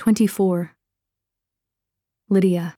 24. Lydia.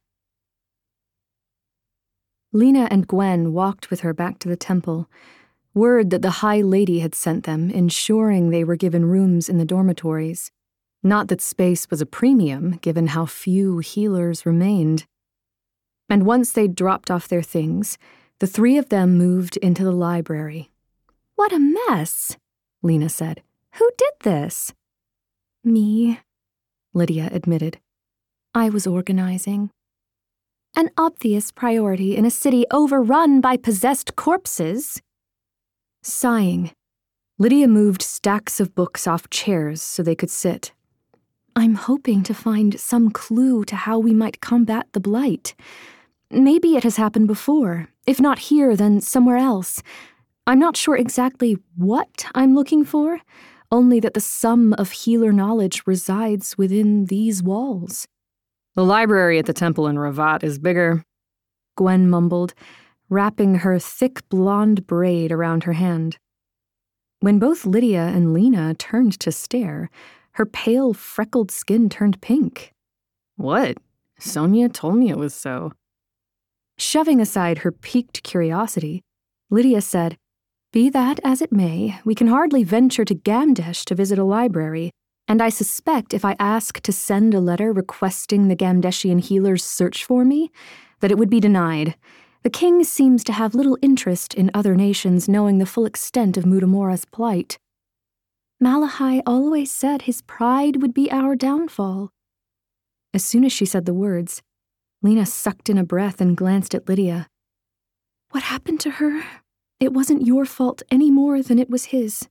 Lena and Gwen walked with her back to the temple. Word that the High Lady had sent them, ensuring they were given rooms in the dormitories. Not that space was a premium, given how few healers remained. And once they'd dropped off their things, the three of them moved into the library. "What a mess," Lena said. "Who did this?" "Me," Lydia admitted. "I was organizing." "An obvious priority in a city overrun by possessed corpses." Sighing, Lydia moved stacks of books off chairs so they could sit. "I'm hoping to find some clue to how we might combat the blight. Maybe it has happened before. If not here, then somewhere else. I'm not sure exactly what I'm looking for, only that the sum of healer knowledge resides within these walls." "The library at the temple in Ravat is bigger," Gwen mumbled, wrapping her thick blonde braid around her hand. When both Lydia and Lena turned to stare, her pale, freckled skin turned pink. "What? Sonia told me it was so." Shoving aside her piqued curiosity, Lydia said, "Be that as it may, we can hardly venture to Gamdesh to visit a library, and I suspect if I ask to send a letter requesting the Gamdeshian healers search for me, that it would be denied. The king seems to have little interest in other nations knowing the full extent of Mutamora's plight. Malahai always said his pride would be our downfall." As soon as she said the words, Lena sucked in a breath and glanced at Lydia. "What happened to her? It wasn't your fault any more than it was his."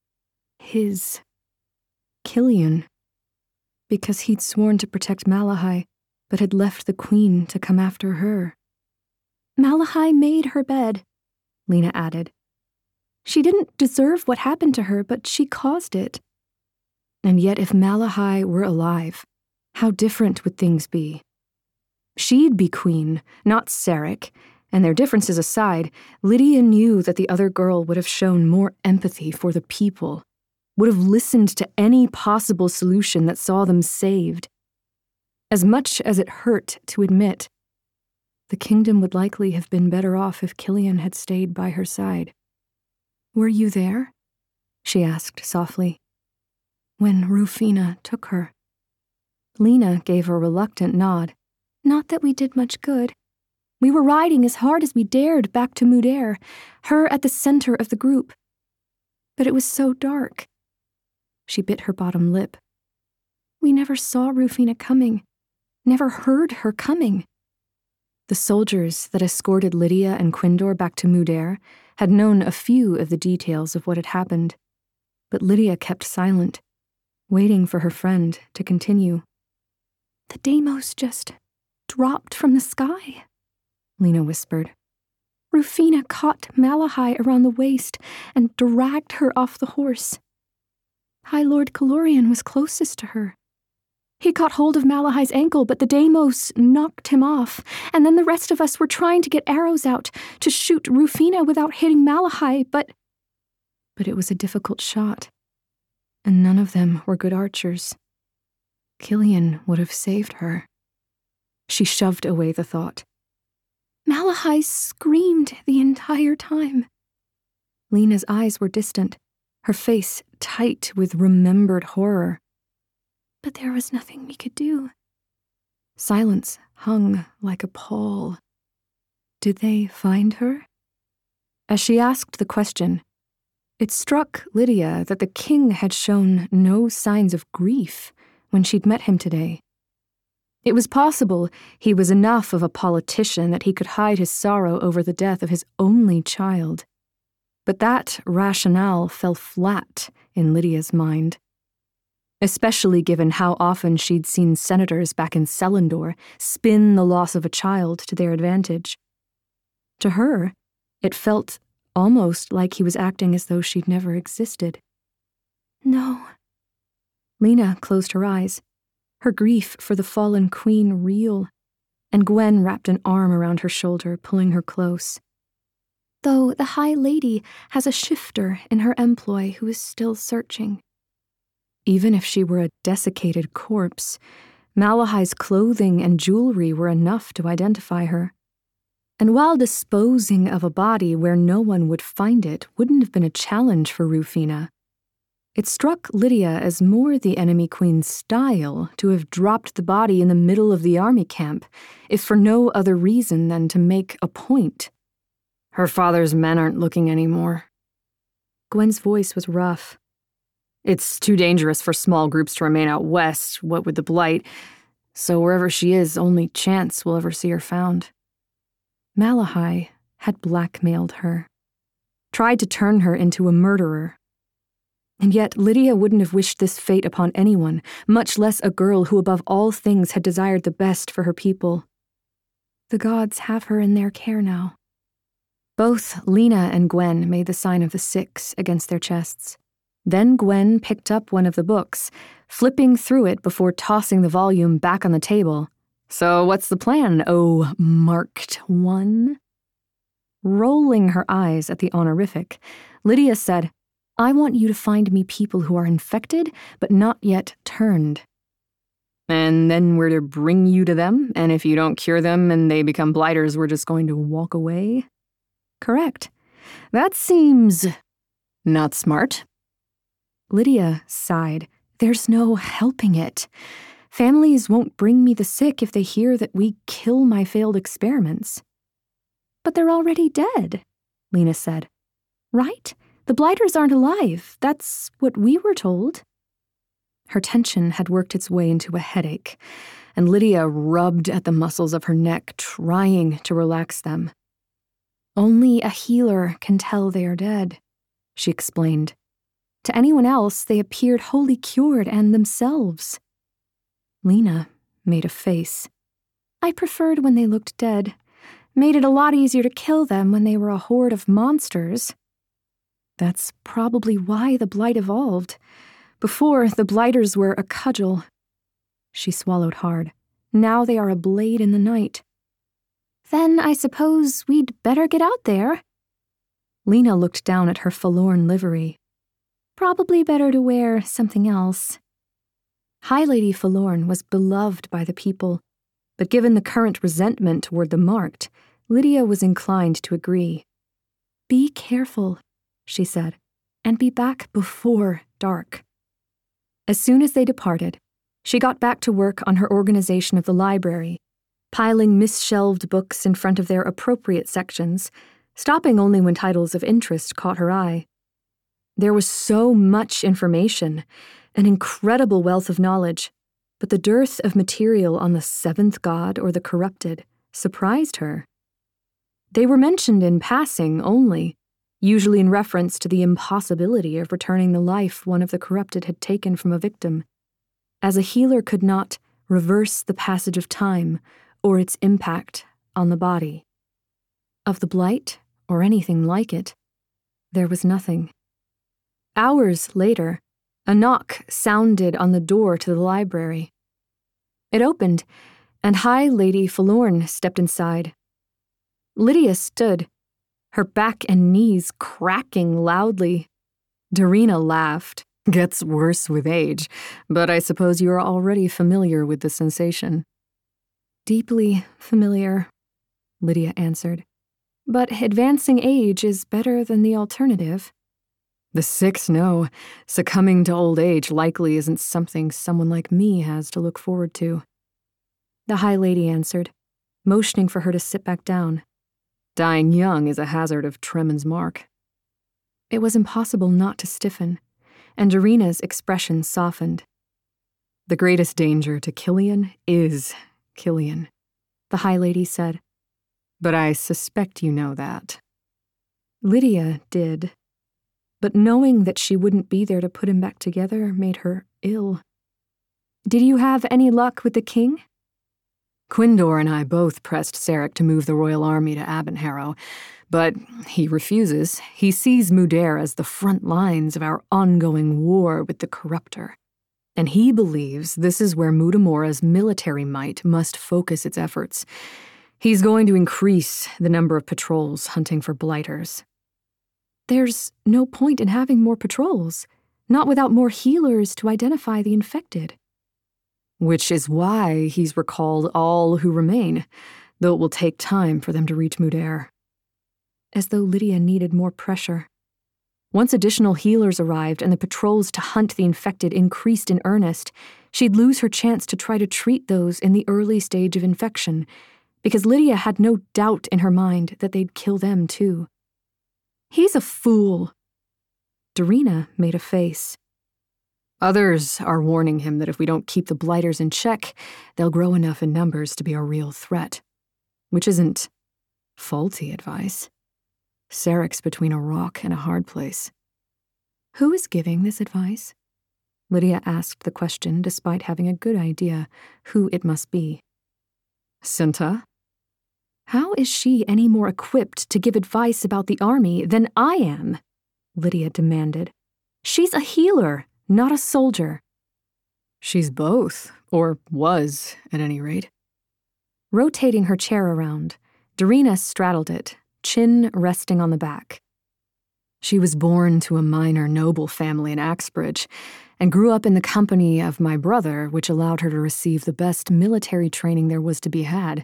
His. Killian. Because he'd sworn to protect Malahai, but had left the queen to come after her. "Malahai made her bed," Lena added. "She didn't deserve what happened to her, but she caused it." And yet if Malahai were alive, how different would things be? She'd be queen, not Sarek, and their differences aside, Lydia knew that the other girl would have shown more empathy for the people, would have listened to any possible solution that saw them saved. As much as it hurt to admit, the kingdom would likely have been better off if Killian had stayed by her side. "Were you there?" she asked softly. "When Rufina took her?" Lena gave a reluctant nod. "Not that we did much good. We were riding as hard as we dared back to Mudair, her at the center of the group. But it was so dark." She bit her bottom lip. "We never saw Rufina coming, never heard her coming." The soldiers that escorted Lydia and Quindor back to Mudair had known a few of the details of what had happened, but Lydia kept silent, waiting for her friend to continue. "The Deimos just dropped from the sky," Lena whispered. "Rufina caught Malahai around the waist and dragged her off the horse. High Lord Kalorian was closest to her. He caught hold of Malahai's ankle, but the Deimos knocked him off, and then the rest of us were trying to get arrows out to shoot Rufina without hitting Malahai, but it was a difficult shot, and none of them were good archers. Killian would have saved her." She shoved away the thought. "Malahai screamed the entire time." Lena's eyes were distant, her face tight with remembered horror. "But there was nothing we could do." Silence hung like a pall. Did they find her? As she asked the question, it struck Lydia that the king had shown no signs of grief when she'd met him today. It was possible he was enough of a politician that he could hide his sorrow over the death of his only child. But that rationale fell flat in Lydia's mind, especially given how often she'd seen senators back in Selendor spin the loss of a child to their advantage. To her, it felt almost like he was acting as though she'd never existed. "No." Lena closed her eyes, her grief for the fallen queen real, and Gwen wrapped an arm around her shoulder, pulling her close. "Though the High Lady has a shifter in her employ who is still searching. Even if she were a desiccated corpse, Malahai's clothing and jewelry were enough to identify her. And while disposing of a body where no one would find it wouldn't have been a challenge for Rufina, it struck Lydia as more the enemy queen's style to have dropped the body in the middle of the army camp, if for no other reason than to make a point. Her father's men aren't looking anymore. Gwen's voice was rough. It's too dangerous for small groups to remain out west, what with the blight, so wherever she is, only chance we'll ever see her found. Malahai had blackmailed her, tried to turn her into a murderer. And yet Lydia wouldn't have wished this fate upon anyone, much less a girl who above all things had desired the best for her people. The gods have her in their care now. Both Lena and Gwen made the sign of the 6 against their chests. Then Gwen picked up one of the books, flipping through it before tossing the volume back on the table. So what's the plan, oh marked one? Rolling her eyes at the honorific, Lydia said, I want you to find me people who are infected, but not yet turned. And then we're to bring you to them, and if you don't cure them and they become blighters, we're just going to walk away? Correct. That seems not smart. Lydia sighed. There's no helping it. Families won't bring me the sick if they hear that we kill my failed experiments. But they're already dead, Lena said. Right? The blighters aren't alive. That's what we were told. Her tension had worked its way into a headache, and Lydia rubbed at the muscles of her neck, trying to relax them. Only a healer can tell they are dead, she explained. To anyone else, they appeared wholly cured and themselves. Lena made a face. I preferred when they looked dead. Made it a lot easier to kill them when they were a horde of monsters. That's probably why the blight evolved. Before, the blighters were a cudgel. She swallowed hard. Now they are a blade in the night. Then I suppose we'd better get out there. Lena looked down at her forlorn livery. Probably better to wear something else. High Lady Forlorn was beloved by the people, but given the current resentment toward the marked, Lydia was inclined to agree. Be careful, she said, and be back before dark. As soon as they departed, she got back to work on her organization of the library, piling misshelved books in front of their appropriate sections, stopping only when titles of interest caught her eye. There was so much information, an incredible wealth of knowledge, but the dearth of material on the 7th god or the corrupted surprised her. They were mentioned in passing only, usually in reference to the impossibility of returning the life one of the corrupted had taken from a victim, as a healer could not reverse the passage of time or its impact on the body. Of the blight, or anything like it, there was nothing. Hours later, a knock sounded on the door to the library. It opened, and High Lady Forlorn stepped inside. Lydia stood, her back and knees cracking loudly. Darina laughed. Gets worse with age, but I suppose you are already familiar with the sensation. Deeply familiar, Lydia answered. But advancing age is better than the alternative. The 6 know. Succumbing to old age likely isn't something someone like me has to look forward to. The High Lady answered, motioning for her to sit back down. Dying young is a hazard of Tremen's mark. It was impossible not to stiffen, and Darina's expression softened. The greatest danger to Killian is Killian, the High Lady said. But I suspect you know that. Lydia did. But knowing that she wouldn't be there to put him back together made her ill. Did you have any luck with the king? Quindor and I both pressed Sarek to move the royal army to Abernharrow, but he refuses. He sees Mudair as the front lines of our ongoing war with the corruptor, and he believes this is where Mutamora's military might must focus its efforts. He's going to increase the number of patrols hunting for blighters. There's no point in having more patrols, not without more healers to identify the infected. Which is why he's recalled all who remain, though it will take time for them to reach Mudair. As though Lydia needed more pressure. Once additional healers arrived and the patrols to hunt the infected increased in earnest, she'd lose her chance to try to treat those in the early stage of infection, because Lydia had no doubt in her mind that they'd kill them too. He's a fool. Darina made a face. Others are warning him that if we don't keep the blighters in check, they'll grow enough in numbers to be a real threat. Which isn't faulty advice. Sarek's between a rock and a hard place. Who is giving this advice? Lydia asked the question despite having a good idea who it must be. Cinta? How is she any more equipped to give advice about the army than I am? Lydia demanded. She's a healer, not a soldier. She's both, or was, at any rate. Rotating her chair around, Darina straddled it, chin resting on the back. She was born to a minor noble family in Axbridge and grew up in the company of my brother, which allowed her to receive the best military training there was to be had.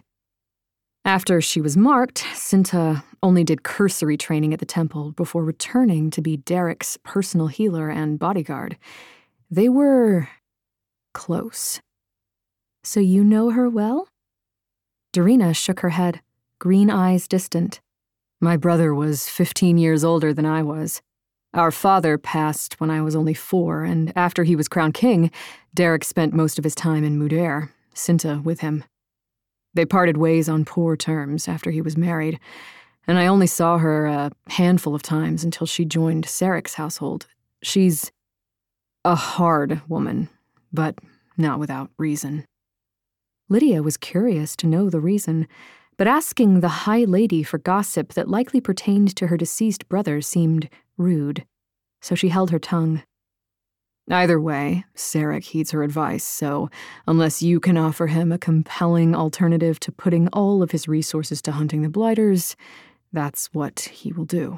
After she was marked, Cinta only did cursory training at the temple before returning to be Derek's personal healer and bodyguard. They were close. So you know her well? Darina shook her head, green eyes distant. My brother was 15 years older than I was. Our father passed when I was only 4, and after he was crowned king, Derek spent most of his time in Mudair, Cinta with him. They parted ways on poor terms after he was married, and I only saw her a handful of times until she joined Sarek's household. She's a hard woman, but not without reason. Lydia was curious to know the reason, but asking the High Lady for gossip that likely pertained to her deceased brother seemed rude, so she held her tongue. Either way, Sarek heeds her advice, so unless you can offer him a compelling alternative to putting all of his resources to hunting the blighters, that's what he will do.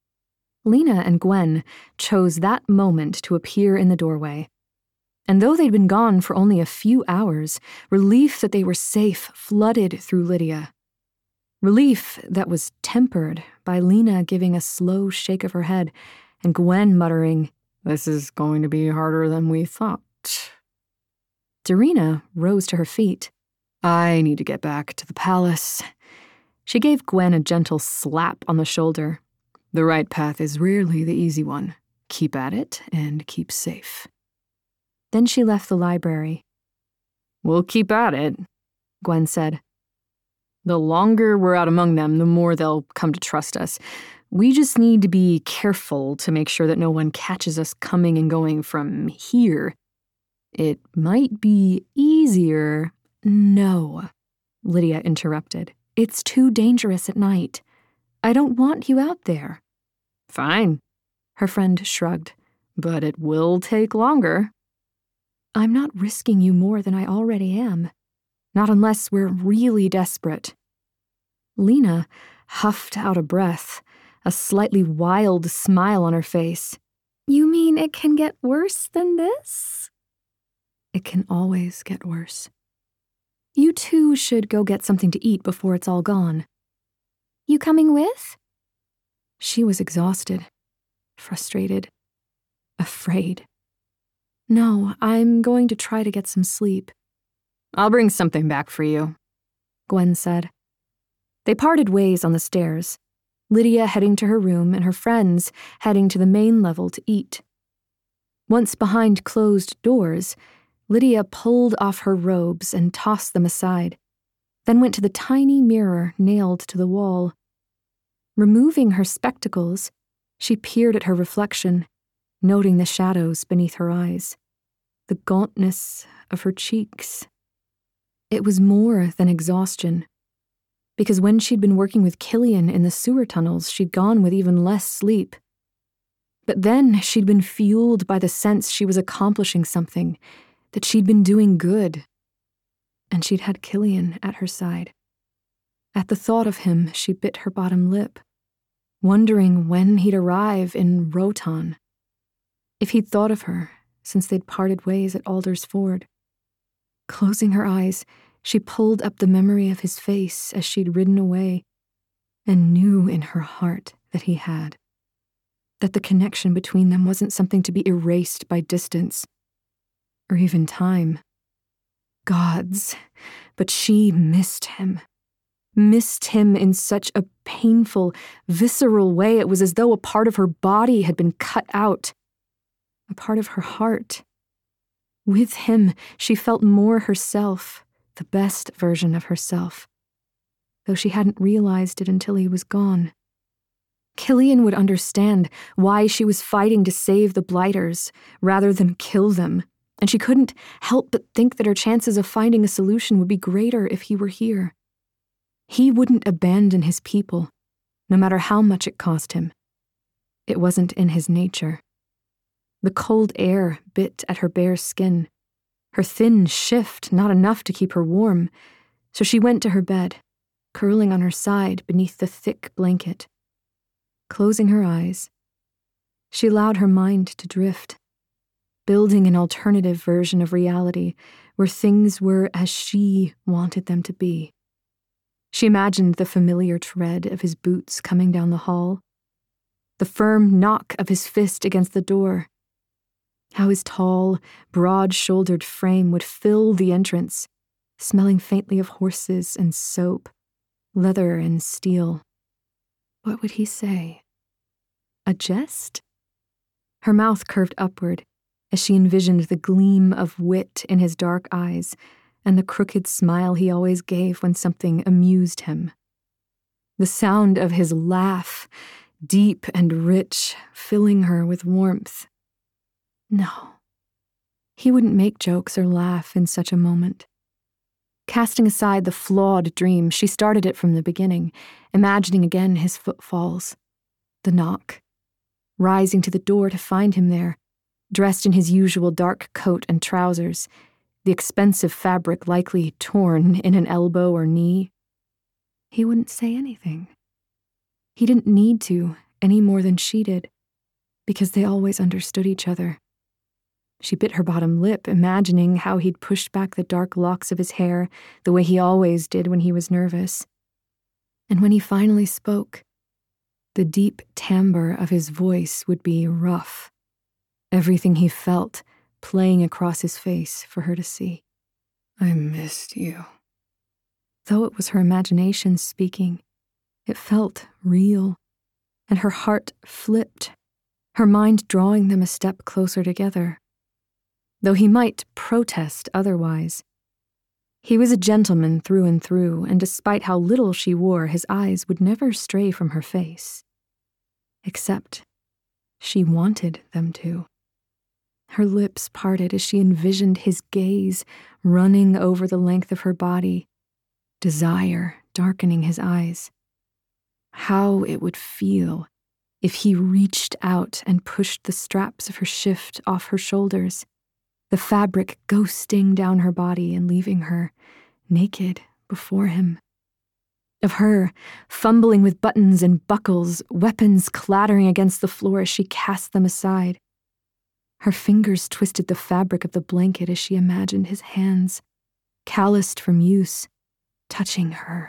Lena and Gwen chose that moment to appear in the doorway. And though they'd been gone for only a few hours, relief that they were safe flooded through Lydia. Relief that was tempered by Lena giving a slow shake of her head and Gwen muttering, "This is going to be harder than we thought." Darina rose to her feet. "I need to get back to the palace." She gave Gwen a gentle slap on the shoulder. "The right path is rarely the easy one. Keep at it and keep safe." Then she left the library. "We'll keep at it," Gwen said. "The longer we're out among them, the more they'll come to trust us. We just need to be careful to make sure that no one catches us coming and going from here. It might be easier." "No," Lydia interrupted. "It's too dangerous at night. I don't want you out there." "Fine," her friend shrugged. "But it will take longer." "I'm not risking you more than I already am. Not unless we're really desperate." Lena huffed out a breath, a slightly wild smile on her face. "You mean it can get worse than this?" "It can always get worse. You two should go get something to eat before it's all gone." "You coming with?" She was exhausted, frustrated, afraid. "No, I'm going to try to get some sleep." "I'll bring something back for you," Gwen said. They parted ways on the stairs, Lydia heading to her room and her friends heading to the main level to eat. Once behind closed doors, Lydia pulled off her robes and tossed them aside, then went to the tiny mirror nailed to the wall. Removing her spectacles, she peered at her reflection, noting the shadows beneath her eyes, the gauntness of her cheeks. It was more than exhaustion, because when she'd been working with Killian in the sewer tunnels, she'd gone with even less sleep. But then she'd been fueled by the sense she was accomplishing something, that she'd been doing good. And she'd had Killian at her side. At the thought of him, she bit her bottom lip, wondering when he'd arrive in Rotan. If he'd thought of her since they'd parted ways at Alder's Ford. Closing her eyes, she pulled up the memory of his face as she'd ridden away, and knew in her heart that he had. That the connection between them wasn't something to be erased by distance, or even time. Gods, but she missed him. Missed him in such a painful, visceral way. It was as though a part of her body had been cut out, a part of her heart. With him, she felt more herself, the best version of herself, though she hadn't realized it until he was gone. Killian would understand why she was fighting to save the Blighters rather than kill them, and she couldn't help but think that her chances of finding a solution would be greater if he were here. He wouldn't abandon his people, no matter how much it cost him. It wasn't in his nature. The cold air bit at her bare skin. Her thin shift not enough to keep her warm, so she went to her bed, curling on her side beneath the thick blanket. Closing her eyes, she allowed her mind to drift, building an alternative version of reality where things were as she wanted them to be. She imagined the familiar tread of his boots coming down the hall, the firm knock of his fist against the door, how his tall, broad-shouldered frame would fill the entrance, smelling faintly of horses and soap, leather and steel. What would he say? A jest? Her mouth curved upward as she envisioned the gleam of wit in his dark eyes and the crooked smile he always gave when something amused him. The sound of his laugh, deep and rich, filling her with warmth. No, he wouldn't make jokes or laugh in such a moment. Casting aside the flawed dream, she started it from the beginning, imagining again his footfalls, the knock, rising to the door to find him there, dressed in his usual dark coat and trousers, the expensive fabric likely torn in an elbow or knee. He wouldn't say anything. He didn't need to any more than she did, because they always understood each other. She bit her bottom lip, imagining how he'd pushed back the dark locks of his hair the way he always did when he was nervous. And when he finally spoke, the deep timbre of his voice would be rough, everything he felt playing across his face for her to see. I missed you. Though it was her imagination speaking, it felt real, and her heart flipped, her mind drawing them a step closer together. Though he might protest otherwise. He was a gentleman through and through, and despite how little she wore, his eyes would never stray from her face. Except she wanted them to. Her lips parted as she envisioned his gaze running over the length of her body, desire darkening his eyes. How it would feel if he reached out and pushed the straps of her shift off her shoulders, the fabric ghosting down her body and leaving her naked before him. Of her, fumbling with buttons and buckles, weapons clattering against the floor as she cast them aside. Her fingers twisted the fabric of the blanket as she imagined his hands, calloused from use, touching her.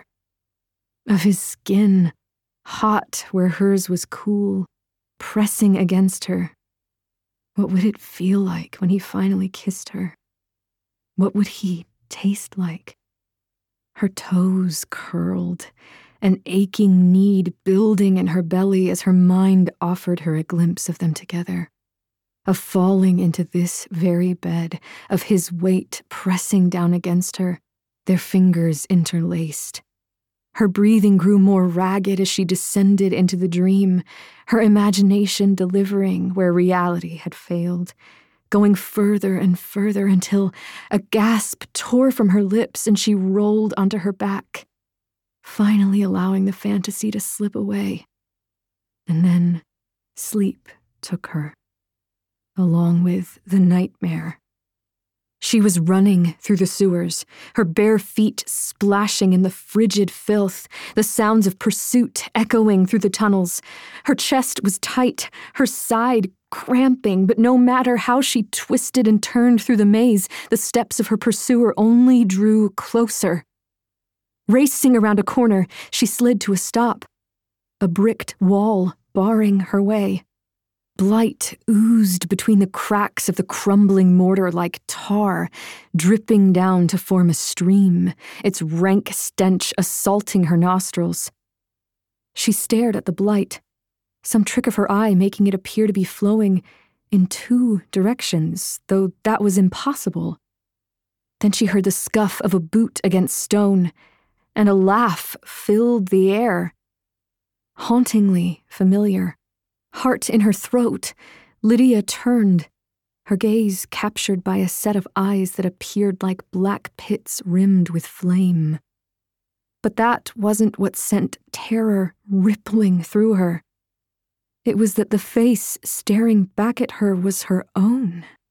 Of his skin, hot where hers was cool, pressing against her. What would it feel like when he finally kissed her? What would he taste like? Her toes curled, an aching need building in her belly as her mind offered her a glimpse of them together, of falling into this very bed, of his weight pressing down against her, their fingers interlaced. Her breathing grew more ragged as she descended into the dream, her imagination delivering where reality had failed, going further and further until a gasp tore from her lips and she rolled onto her back, finally allowing the fantasy to slip away. And then sleep took her, along with the nightmare. She was running through the sewers, her bare feet splashing in the frigid filth, the sounds of pursuit echoing through the tunnels. Her chest was tight, her side cramping, but no matter how she twisted and turned through the maze, the steps of her pursuer only drew closer. Racing around a corner, she slid to a stop, a bricked wall barring her way. Blight oozed between the cracks of the crumbling mortar like tar, dripping down to form a stream, its rank stench assaulting her nostrils. She stared at the blight, some trick of her eye making it appear to be flowing in 2 directions, though that was impossible. Then she heard the scuff of a boot against stone, and a laugh filled the air. Hauntingly familiar. Heart in her throat, Lydia turned, her gaze captured by a set of eyes that appeared like black pits rimmed with flame. But that wasn't what sent terror rippling through her. It was that the face staring back at her was her own.